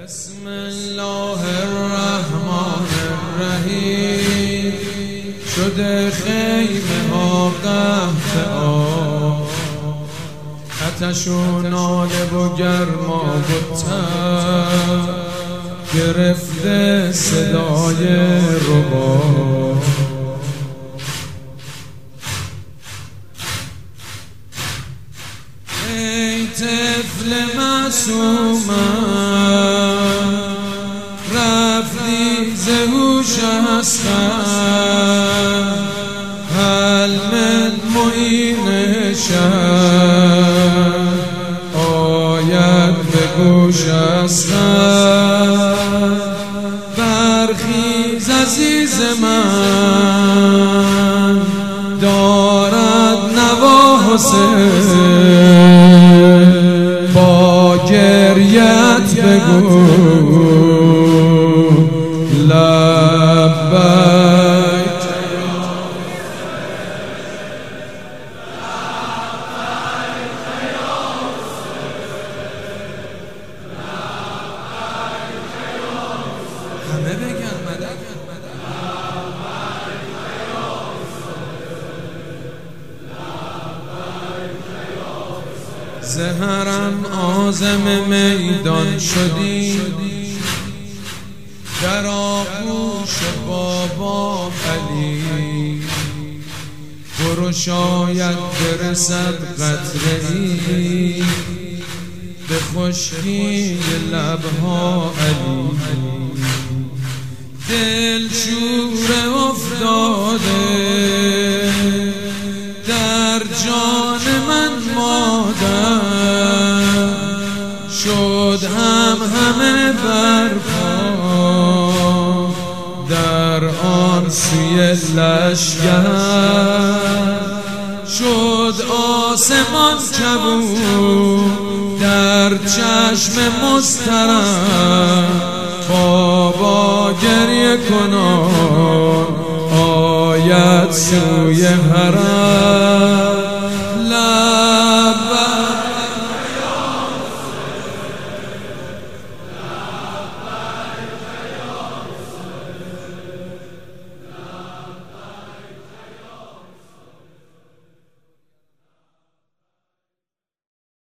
بسم الله الرحمن الرحیم. شده خیمه ها قحط آب، آتش و ناله و گرما و تب، گرفته صدای رباب. ای طفل معصومم، رفتی ز هوش از خم، هل من معین شب آید به گوش از خم. برخیز عزیز من، دارد نوا حسین، با گریت بگو لبیک. همه بگن مدد. زهرم عازم میدان شدی، در آغوش بابا علی. برو شاید برسد قطره‌ای به خشکی لبها علی. دل شور افتاده در جان من مادر، شد همه برپا در آن سوی لشگر. شد آسمان کبود در چشم مضطرب، بابا گریه کنان آید سوی حرم.